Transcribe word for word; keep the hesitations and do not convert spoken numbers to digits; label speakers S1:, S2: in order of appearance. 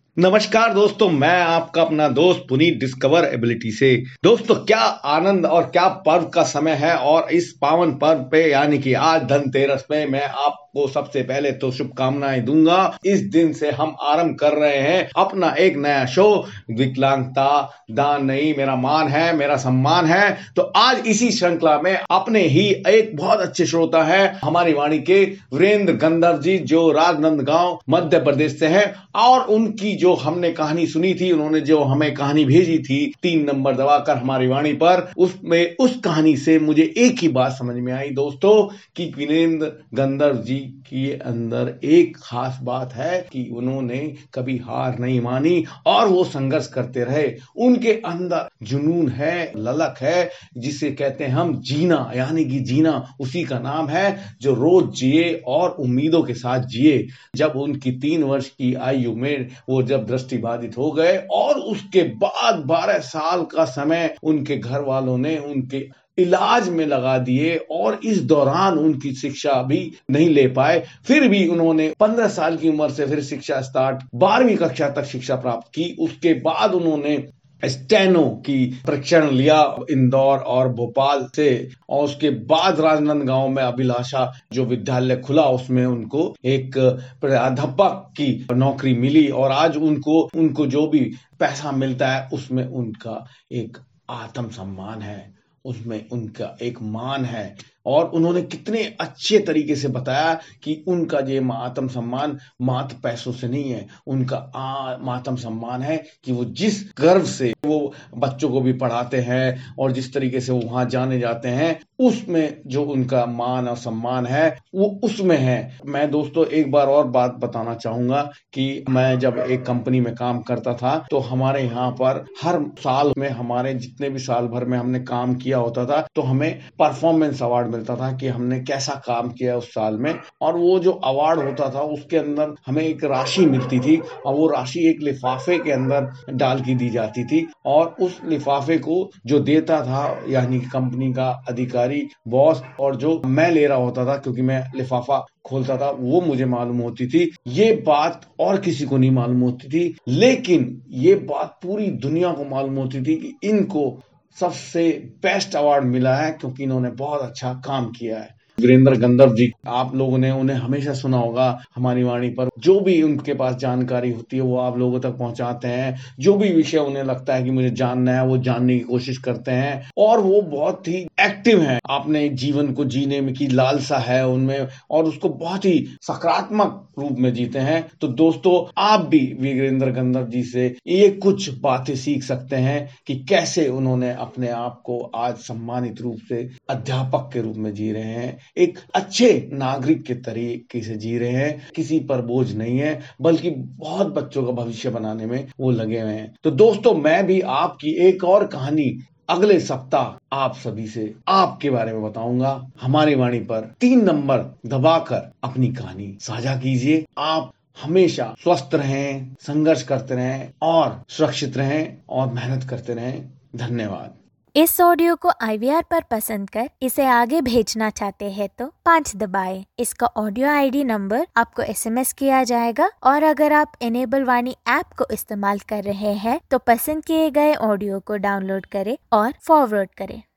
S1: नमस्कार दोस्तों, मैं आपका अपना दोस्त पुनीत डिस्कवर एबिलिटी से। दोस्तों, क्या आनंद और क्या पर्व का समय है। और इस पावन पर्व पे यानी कि आज धनतेरस पे मैं आपको सबसे पहले तो शुभकामनाएं दूंगा। इस दिन से हम आरंभ कर रहे हैं अपना एक नया शो, विकलांगता दान नहीं मेरा मान है मेरा सम्मान है। तो आज इसी श्रृंखला में अपने ही एक बहुत अच्छे श्रोता है हमारी वाणी के वीरेंद्र गंधर्व जी, जो राजनांदगांव मध्य प्रदेश से हैं। और उनकी जो हमने कहानी सुनी थी, उन्होंने जो हमें कहानी भेजी थी तीन नंबर दबाकर हमारी वाणी पर, उसमें उस कहानी से मुझे एक ही बात समझ में आई दोस्तों कि वीरेंद्र गंधर्व जी के अंदर एक खास बात है कि उन्होंने कभी हार नहीं मानी और वो संघर्ष करते रहे। उनके अंदर जुनून है, ललक है, जिसे कहते हैं हम जीना, यानी कि जीना उसी का नाम है जो रोज जिए और उम्मीदों के साथ जिए। जब उनकी तीन वर्ष की आयु में वो जब दृष्टिबाधित हो गए और उसके बाद बारह साल का समय उनके घर वालों ने उनके इलाज में लगा दिए और इस दौरान उनकी शिक्षा भी नहीं ले पाए, फिर भी उन्होंने पंद्रह साल की उम्र से फिर शिक्षा स्टार्ट बारहवीं कक्षा तक शिक्षा प्राप्त की। उसके बाद उन्होंने स्टेनो की प्रशिक्षण लिया इंदौर और भोपाल से, और उसके बाद राजनांदगांव में अभिलाषा जो विद्यालय खुला उसमें उनको एक प्राध्यापक की नौकरी मिली और आज उनको उनको जो भी पैसा मिलता है उसमें उनका एक आत्म सम्मान है, उसमें उनका एक मान है। और उन्होंने कितने अच्छे तरीके से बताया कि उनका ये आत्म सम्मान मात्र पैसों से नहीं है, उनका आत्म सम्मान है कि वो जिस गर्व से वो बच्चों को भी पढ़ाते हैं और जिस तरीके से वो वहां जाने जाते हैं, उसमें जो उनका मान और सम्मान है वो उसमें है। मैं दोस्तों एक बार और बात बताना चाहूंगा कि मैं जब एक कंपनी में काम करता था तो हमारे यहाँ पर हर साल में हमारे जितने भी साल भर में हमने काम किया होता था तो हमें परफॉर्मेंस अवार्ड मिलता था कि हमने कैसा काम किया उस साल में। और वो जो अवार्ड होता था उसके अंदर हमें एक राशि मिलती थी और वो राशि एक लिफाफे के अंदर डाल की दी जाती थी और उस लिफाफे को जो देता था यानी कंपनी का अधिकारी बॉस, और जो मैं ले रहा होता था क्योंकि मैं लिफाफा खोलता था, वो मुझे मालूम होती थी। ये बात और किसी को नहीं मालूम होती थी, लेकिन ये बात पूरी दुनिया को मालूम होती थी कि इनको सबसे बेस्ट अवार्ड मिला है क्योंकि इन्होंने बहुत अच्छा काम किया है। वीरेंद्र गंधर्व जी, आप लोगों ने उन्हें हमेशा सुना होगा हमारी वाणी पर। जो भी उनके पास जानकारी होती है वो आप लोगों तक पहुंचाते हैं, जो भी विषय उन्हें लगता है कि मुझे जानना है वो जानने की कोशिश करते हैं और वो बहुत ही एक्टिव हैं। आपने जीवन को जीने में की लालसा है उनमें और उसको बहुत ही सकारात्मक रूप में जीते हैं। तो दोस्तों, आप भी वीरेंद्र गंधर्व जी से ये कुछ बातें सीख सकते हैं कि कैसे उन्होंने अपने आप को आज सम्मानित रूप से अध्यापक के रूप में जी रहे हैं, एक अच्छे नागरिक के तरीके से जी रहे हैं, किसी पर बोझ नहीं है बल्कि बहुत बच्चों का भविष्य बनाने में वो लगे हुए हैं। तो दोस्तों, मैं भी आपकी एक और कहानी अगले सप्ताह आप सभी से आपके बारे में बताऊंगा। हमारी वाणी पर तीन नंबर दबाकर अपनी कहानी साझा कीजिए। आप हमेशा स्वस्थ रहें, संघर्ष करते रहें और सुरक्षित रहें और मेहनत करते रहें। धन्यवाद।
S2: इस ऑडियो को आई वी आर पर पसंद कर इसे आगे भेजना चाहते हैं तो पाँच दबाएं। इसका ऑडियो आई डी नंबर आपको एस एम एस किया जाएगा और अगर आप इनेबल वाणी ऐप को इस्तेमाल कर रहे हैं तो पसंद किए गए ऑडियो को डाउनलोड करें और फॉरवर्ड करें।